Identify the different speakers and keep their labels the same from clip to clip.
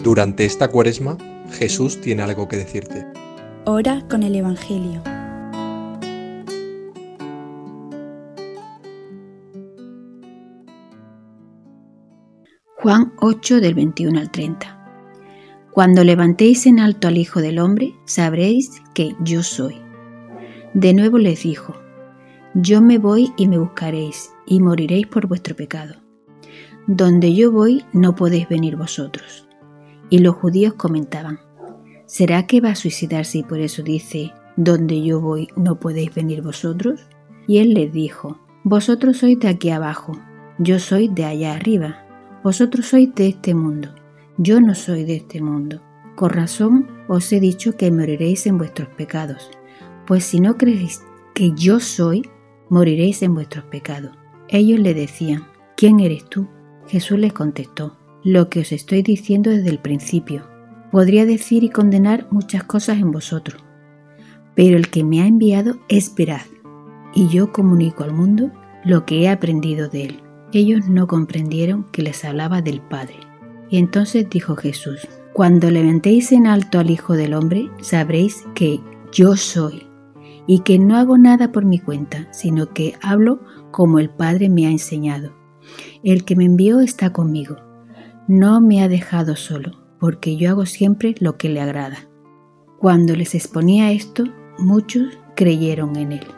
Speaker 1: Durante esta Cuaresma, Jesús tiene algo que decirte.
Speaker 2: Ora con el Evangelio.
Speaker 3: Juan 8 del 21 al 30. Cuando levantéis en alto al Hijo del Hombre, sabréis que yo soy. De nuevo les dijo: yo me voy y me buscaréis, y moriréis por vuestro pecado. Donde yo voy, no podéis venir vosotros. Y los judíos comentaban: ¿será que va a suicidarse y por eso dice: donde yo voy, no podéis venir vosotros? Y él les dijo: vosotros sois de aquí abajo, yo soy de allá arriba. Vosotros sois de este mundo, yo no soy de este mundo. Con razón os he dicho que moriréis en vuestros pecados, pues si no creéis que yo soy, moriréis en vuestros pecados. Ellos le decían: ¿quién eres tú? Jesús les contestó: lo que os estoy diciendo desde el principio. Podría decir y condenar muchas cosas en vosotros, pero el que me ha enviado es veraz, y yo comunico al mundo lo que he aprendido de él. Ellos no comprendieron que les hablaba del Padre. Y entonces dijo Jesús: cuando levantéis en alto al Hijo del Hombre, sabréis que yo soy, y que no hago nada por mi cuenta, sino que hablo como el Padre me ha enseñado. El que me envió está conmigo. No me ha dejado solo, porque yo hago siempre lo que le agrada. Cuando les exponía esto, muchos creyeron en él.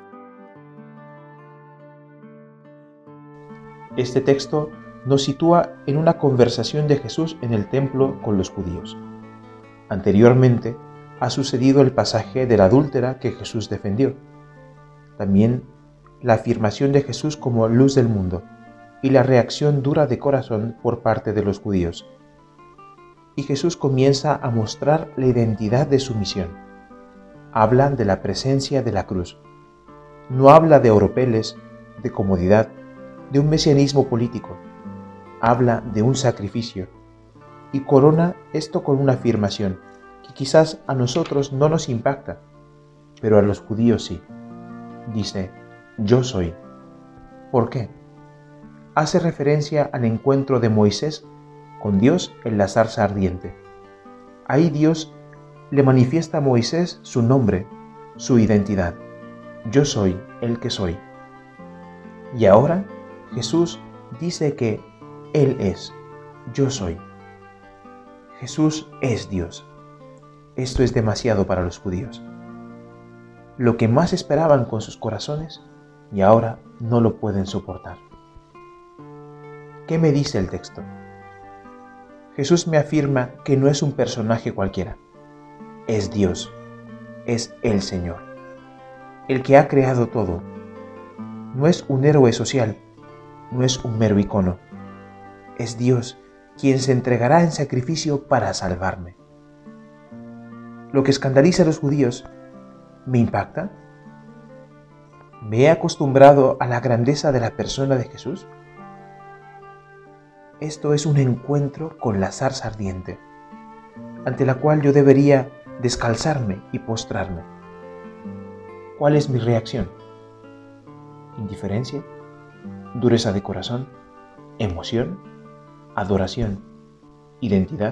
Speaker 4: Este texto nos sitúa en una conversación de Jesús en el templo con los judíos. Anteriormente ha sucedido el pasaje de la adúltera que Jesús defendió. También la afirmación de Jesús como luz del mundo y la reacción dura de corazón por parte de los judíos. Y Jesús comienza a mostrar la identidad de su misión. Habla de la presencia de la cruz. No habla de oropeles, de comodidad, de un mesianismo político. Habla de un sacrificio y corona esto con una afirmación que quizás a nosotros no nos impacta, pero a los judíos sí. Dice: yo soy. ¿Por qué? Hace referencia al encuentro de Moisés con Dios en la zarza ardiente. Ahí Dios le manifiesta a Moisés su nombre, su identidad. Yo soy el que soy. Y ahora Jesús dice que Él es, yo soy. Jesús es Dios. Esto es demasiado para los judíos. Lo que más esperaban con sus corazones y ahora no lo pueden soportar. ¿Qué me dice el texto? Jesús me afirma que no es un personaje cualquiera. Es Dios, es el Señor, el que ha creado todo. No es un héroe social, no es un mero icono. Es Dios quien se entregará en sacrificio para salvarme. Lo que escandaliza a los judíos me impacta. ¿Me he acostumbrado a la grandeza de la persona de Jesús? Esto es un encuentro con la zarza ardiente, ante la cual yo debería descalzarme y postrarme. ¿Cuál es mi reacción? ¿Indiferencia? ¿Dureza de corazón? ¿Emoción? ¿Adoración? ¿Identidad?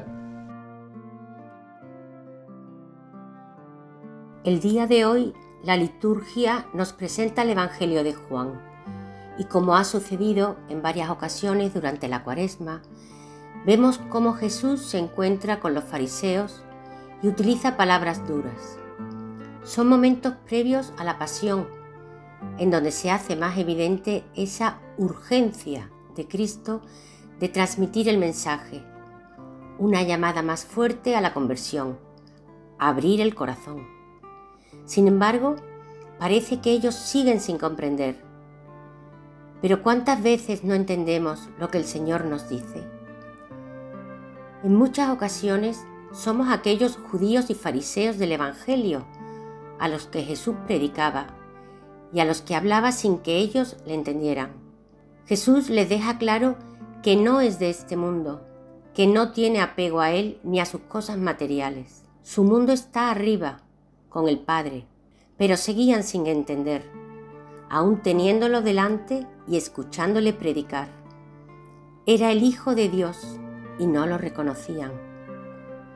Speaker 5: El día de hoy, la liturgia nos presenta el Evangelio de Juan, y como ha sucedido en varias ocasiones durante la Cuaresma, vemos cómo Jesús se encuentra con los fariseos y utiliza palabras duras. Son momentos previos a la pasión, en donde se hace más evidente esa urgencia de Cristo de transmitir el mensaje, una llamada más fuerte a la conversión, a abrir el corazón. Sin embargo, parece que ellos siguen sin comprender. Pero ¿cuántas veces no entendemos lo que el Señor nos dice? En muchas ocasiones somos aquellos judíos y fariseos del Evangelio a los que Jesús predicaba y a los que hablaba sin que ellos le entendieran. Jesús les deja claro que no es de este mundo, que no tiene apego a él ni a sus cosas materiales. Su mundo está arriba, con el Padre, pero seguían sin entender, aún teniéndolo delante y escuchándole predicar. Era el Hijo de Dios y no lo reconocían.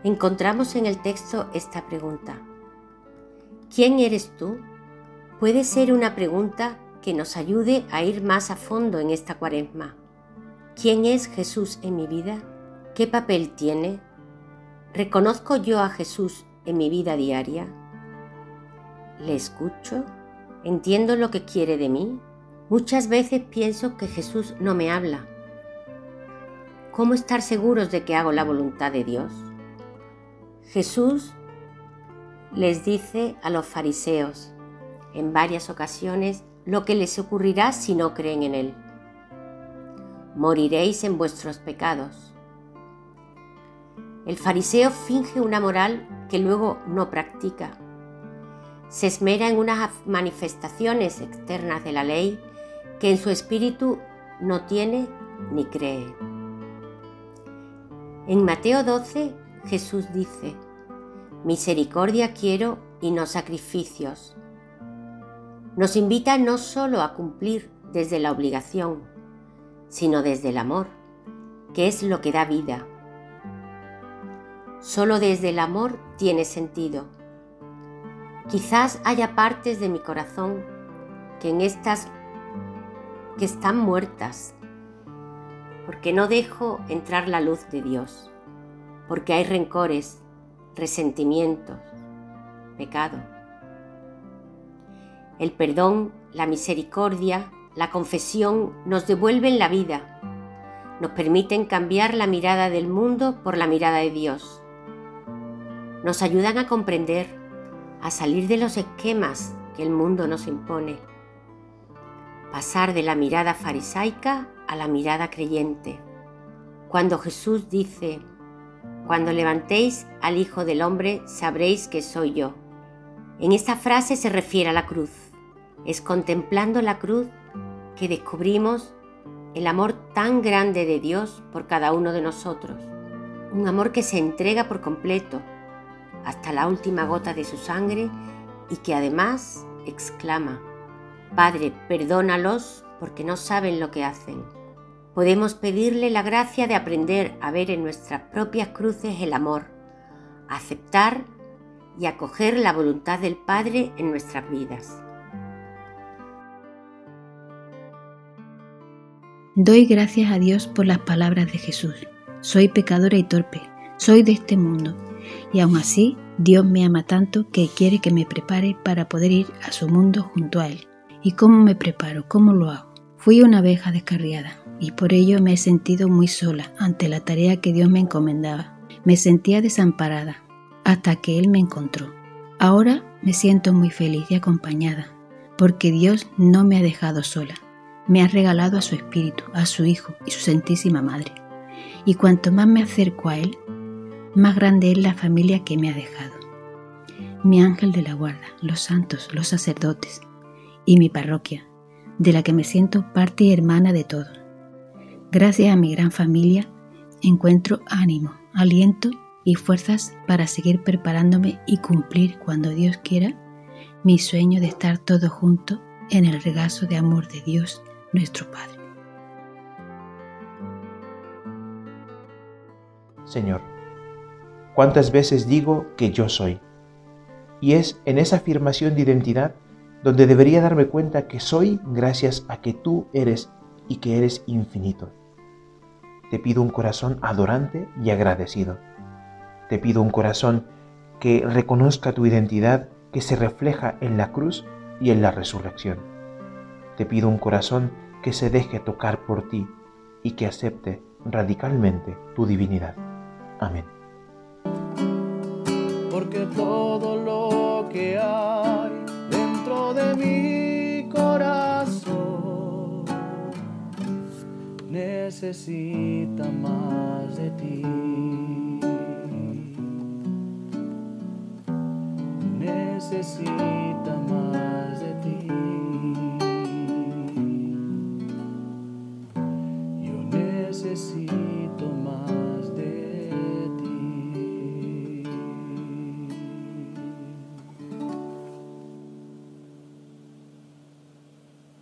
Speaker 5: encontramos en el texto esta pregunta: ¿quién eres tú? Puede ser una pregunta que nos ayude a ir más a fondo en esta Cuaresma. ¿Quién es Jesús en mi vida? ¿Qué papel tiene? ¿Reconozco yo a Jesús en mi vida diaria? ¿Le escucho? ¿Entiendo lo que quiere de mí? Muchas veces pienso que Jesús no me habla. ¿Cómo estar seguros de que hago la voluntad de Dios? Jesús les dice a los fariseos en varias ocasiones lo que les ocurrirá si no creen en Él. Moriréis en vuestros pecados. El fariseo finge una moral que luego no practica. Se esmera en unas manifestaciones externas de la ley que en su espíritu no tiene ni cree. En Mateo 12, Jesús dice: misericordia quiero y no sacrificios. Nos invita no solo a cumplir desde la obligación, sino desde el amor, que es lo que da vida. Solo desde el amor tiene sentido. Quizás haya partes de mi corazón que están muertas, porque no dejo entrar la luz de Dios, porque hay rencores, resentimientos, pecado. El perdón, la misericordia, la confesión nos devuelven la vida, nos permiten cambiar la mirada del mundo por la mirada de Dios. Nos ayudan a comprender, a salir de los esquemas que el mundo nos impone, pasar de la mirada farisaica a la mirada creyente. Cuando Jesús dice: cuando levantéis al Hijo del Hombre, sabréis que soy yo. En esta frase se refiere a la cruz. Es contemplando la cruz que descubrimos el amor tan grande de Dios por cada uno de nosotros. Un amor que se entrega por completo, hasta la última gota de su sangre, y que además exclama: Padre, perdónalos porque no saben lo que hacen. Podemos pedirle la gracia de aprender a ver en nuestras propias cruces el amor, a aceptar y acoger la voluntad del Padre en nuestras vidas.
Speaker 3: Doy gracias a Dios por las palabras de Jesús. Soy pecadora y torpe, soy de este mundo, y aún así Dios me ama tanto que quiere que me prepare para poder ir a su mundo junto a Él. ¿Y cómo me preparo? ¿Cómo lo hago? Fui una abeja descarriada y por ello me he sentido muy sola ante la tarea que Dios me encomendaba. Me sentía desamparada hasta que Él me encontró. Ahora me siento muy feliz y acompañada porque Dios no me ha dejado sola. Me ha regalado a su Espíritu, a su Hijo y su Santísima Madre. Y cuanto más me acerco a Él, más grande es la familia que me ha dejado. Mi ángel de la guarda, los santos, los sacerdotes y mi parroquia, de la que me siento parte y hermana de todos. Gracias a mi gran familia, encuentro ánimo, aliento y fuerzas para seguir preparándome y cumplir, cuando Dios quiera, mi sueño de estar todos juntos en el regazo de amor de Dios, nuestro Padre.
Speaker 4: Señor, ¿cuántas veces digo que yo soy? Y es en esa afirmación de identidad donde debería darme cuenta que soy gracias a que tú eres y que eres infinito. Te pido un corazón adorante y agradecido. Te pido un corazón que reconozca tu identidad, que se refleja en la cruz y en la resurrección. Te pido un corazón que se deje tocar por ti y que acepte radicalmente tu divinidad. Amén.
Speaker 6: Porque todo lo que hay dentro de mi corazón necesita más de ti. Necesita